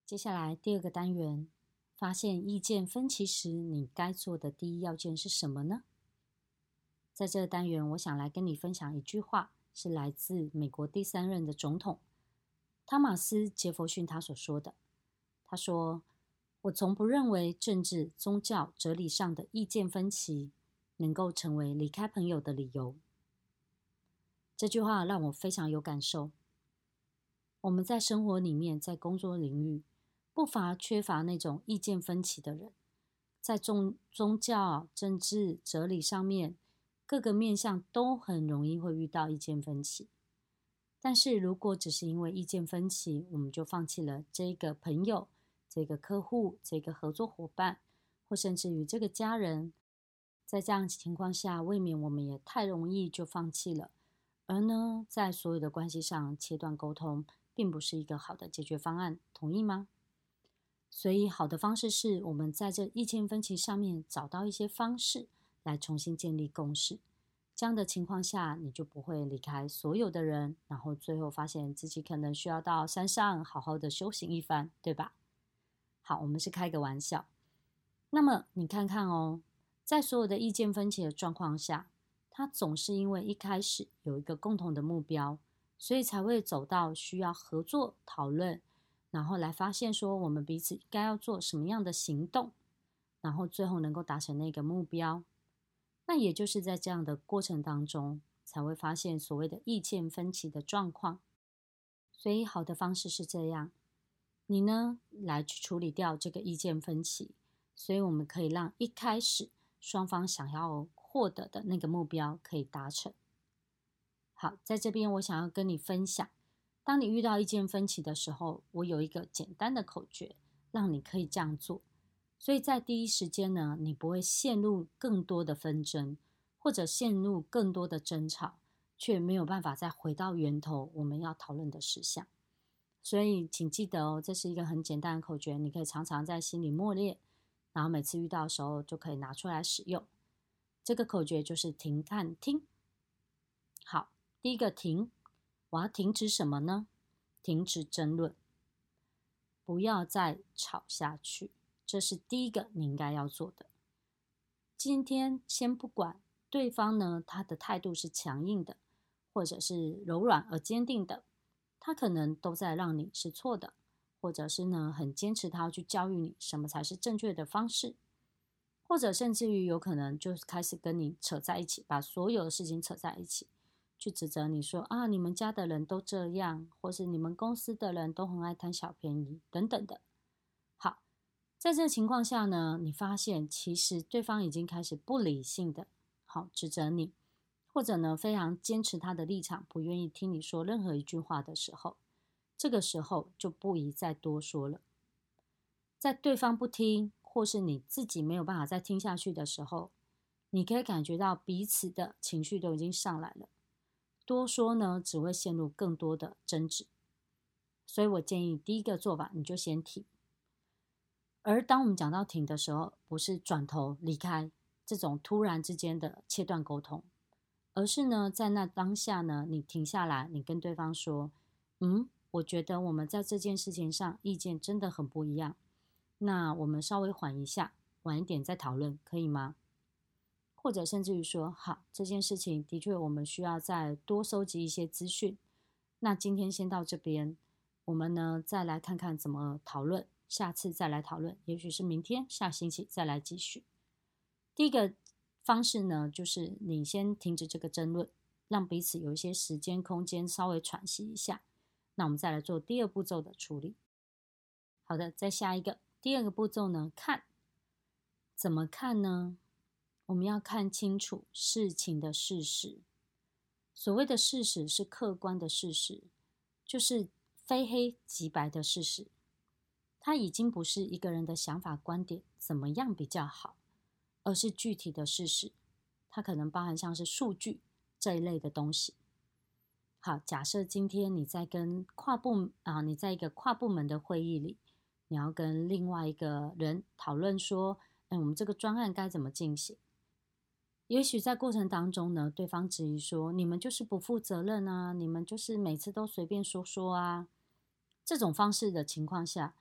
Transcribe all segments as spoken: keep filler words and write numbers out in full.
接下来第二个单元，发现意见分歧时，你该做的第一要件是什么呢？在这个单元，我想来跟你分享一句话，是来自美国第三任的总统汤马斯·杰弗逊他所说的。他说：“我从不认为政治、宗教、哲理上的意见分歧能够成为离开朋友的理由。”这句话让我非常有感受。我们在生活里面，在工作领域，不乏缺乏那种意见分歧的人，在宗宗教、政治、哲理上面，各个面向都很容易会遇到意见分歧。但是如果只是因为意见分歧，我们就放弃了这个朋友、这个客户、这个合作伙伴，或甚至于这个家人，在这样的情况下，未免我们也太容易就放弃了。而呢，在所有的关系上切断沟通，并不是一个好的解决方案，同意吗？所以好的方式是我们在这意见分歧上面找到一些方式来重新建立共识。这样的情况下，你就不会离开所有的人，然后最后发现自己可能需要到山上好好的修行一番，对吧？好，我们是开个玩笑。那么你看看哦，在所有的意见分歧的状况下，它总是因为一开始有一个共同的目标，所以才会走到需要合作讨论，然后来发现说我们彼此该要做什么样的行动，然后最后能够达成那个目标。那也就是在这样的过程当中，才会发现所谓的意见分歧的状况。所以好的方式是这样，你呢来去处理掉这个意见分歧，所以我们可以让一开始双方想要获得的那个目标可以达成。好，在这边我想要跟你分享，当你遇到意见分歧的时候，我有一个简单的口诀，让你可以这样做。所以在第一时间呢，你不会陷入更多的纷争，或者陷入更多的争吵，却没有办法再回到源头我们要讨论的事项。所以请记得哦，这是一个很简单的口诀，你可以常常在心里默念，然后每次遇到的时候就可以拿出来使用。这个口诀就是停、看、听。好，第一个停，我要停止什么呢？停止争论，不要再吵下去，这是第一个你应该要做的。今天先不管对方呢，他的态度是强硬的，或者是柔软而坚定的，他可能都在让你是错的，或者是呢很坚持他要去教育你什么才是正确的方式，或者甚至于有可能就开始跟你扯在一起，把所有的事情扯在一起，去指责你说啊，你们家的人都这样，或是你们公司的人都很爱贪小便宜等等的。好，在这个情况下呢，你发现其实对方已经开始不理性的好指责你，或者呢非常坚持他的立场，不愿意听你说任何一句话的时候，这个时候就不宜再多说了。在对方不听，或是你自己没有办法再听下去的时候，你可以感觉到彼此的情绪都已经上来了，多说呢只会陷入更多的争执。所以我建议第一个做法，你就先停。而当我们讲到停的时候，不是转头离开这种突然之间的切断沟通，而是呢在那当下呢，你停下来，你跟对方说，嗯，我觉得我们在这件事情上意见真的很不一样，那我们稍微缓一下，晚一点再讨论，可以吗？或者甚至于说，好，这件事情的确我们需要再多收集一些资讯，那今天先到这边，我们呢再来看看怎么讨论，下次再来讨论，也许是明天下星期再来继续。第一个方式呢，就是你先停止这个争论，让彼此有一些时间空间稍微喘息一下，那我们再来做第二步骤的处理。好的，再下一个第二个步骤呢，看。怎么看呢？我们要看清楚事情的事实。所谓的事实是客观的事实，就是非黑即白的事实。它已经不是一个人的想法观点怎么样比较好，而是具体的事实。它可能包含像是数据这一类的东西。好，假设今天你在跟跨部啊，你在一个跨部门的会议里，你要跟另外一个人讨论说，哎，我们这个专案该怎么进行？也许在过程当中呢，对方质疑说，你们就是不负责任啊，你们就是每次都随便说说啊。这种方式的情况下，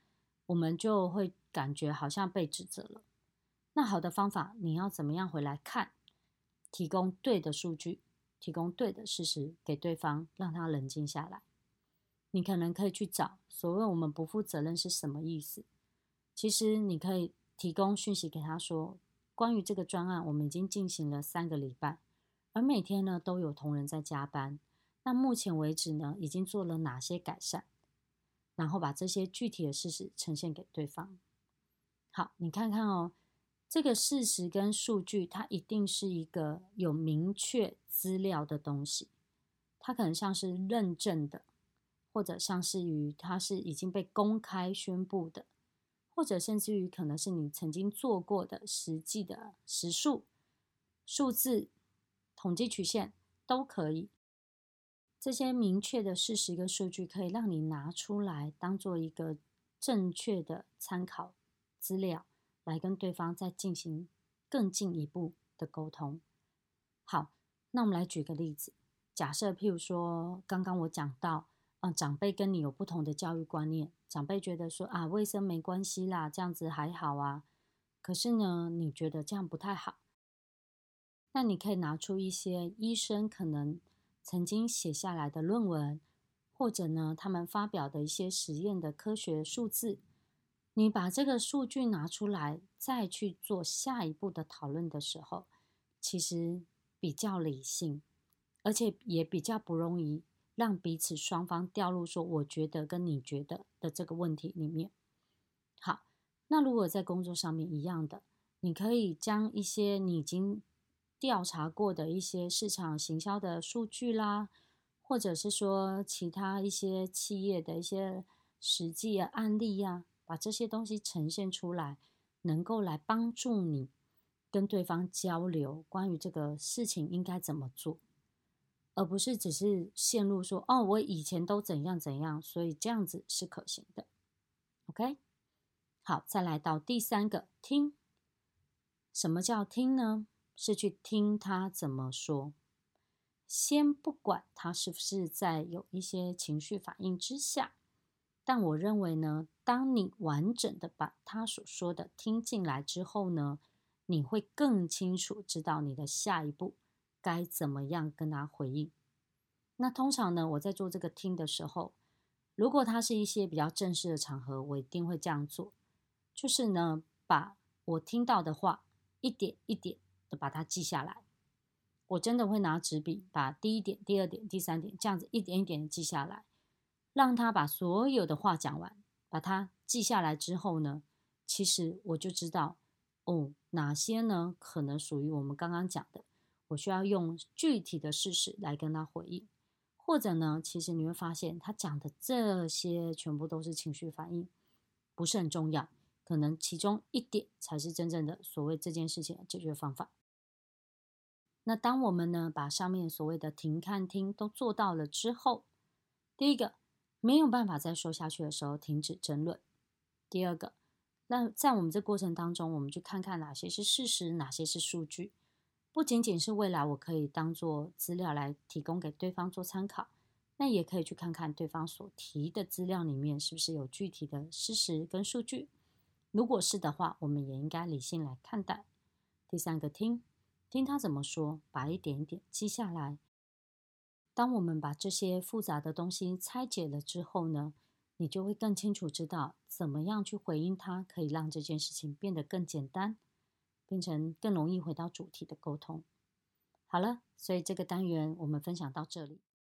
我们就会感觉好像被指责了。那好的方法，你要怎么样回来看，提供对的数据，提供对的事实给对方，让他冷静下来。你可能可以去找所谓我们不负责任是什么意思。其实你可以提供讯息给他说，关于这个专案我们已经进行了三个礼拜，而每天呢都有同仁在加班，那目前为止呢已经做了哪些改善，然后把这些具体的事实呈现给对方。好，你看看哦，这个事实跟数据它一定是一个有明确资料的东西，它可能像是认证的，或者像是于它是已经被公开宣布的，或者甚至于可能是你曾经做过的实际的时数、数字、统计曲线都可以。这些明确的事实跟数据可以让你拿出来当做一个正确的参考资料，来跟对方再进行更进一步的沟通。好，那我们来举个例子，假设譬如说刚刚我讲到嗯，长辈跟你有不同的教育观念，长辈觉得说啊，卫生没关系啦，这样子还好啊。可是呢，你觉得这样不太好。那你可以拿出一些医生可能曾经写下来的论文，或者呢，他们发表的一些实验的科学数字，你把这个数据拿出来，再去做下一步的讨论的时候，其实比较理性，而且也比较不容易让彼此双方掉入说我觉得跟你觉得的这个问题里面。好，那如果在工作上面一样的，你可以将一些你已经调查过的一些市场行销的数据啦，或者是说其他一些企业的一些实际的案例呀、啊，把这些东西呈现出来，能够来帮助你跟对方交流关于这个事情应该怎么做，而不是只是陷入说哦，我以前都怎样怎样，所以这样子是可行的。OK， 好，再来到第三个，听。什么叫听呢？是去听他怎么说。先不管他是不是在有一些情绪反应之下，但我认为呢，当你完整的把他所说的听进来之后呢，你会更清楚知道你的下一步该怎么样跟他回应。那通常呢，我在做这个听的时候，如果它是一些比较正式的场合，我一定会这样做，就是呢，把我听到的话一点一点的把它记下来。我真的会拿纸笔把第一点、第二点、第三点这样子一点一点的记下来，让他把所有的话讲完，把它记下来之后呢，其实我就知道哦，哪些呢可能属于我们刚刚讲的，我需要用具体的事实来跟他回应。或者呢，其实你会发现他讲的这些全部都是情绪反应，不是很重要，可能其中一点才是真正的所谓这件事情的解决方法。那当我们呢把上面所谓的停看听都做到了之后，第一个没有办法再说下去的时候停止争论。第二个，那在我们这过程当中，我们去看看哪些是事实，哪些是数据，不仅仅是未来我可以当做资料来提供给对方做参考，那也可以去看看对方所提的资料里面是不是有具体的事实跟数据。如果是的话，我们也应该理性来看待。第三个，听听他怎么说，把一点一点记下来。当我们把这些复杂的东西拆解了之后呢，你就会更清楚知道怎么样去回应他，可以让这件事情变得更简单，变成更容易回到主题的沟通。好了，所以这个单元我们分享到这里。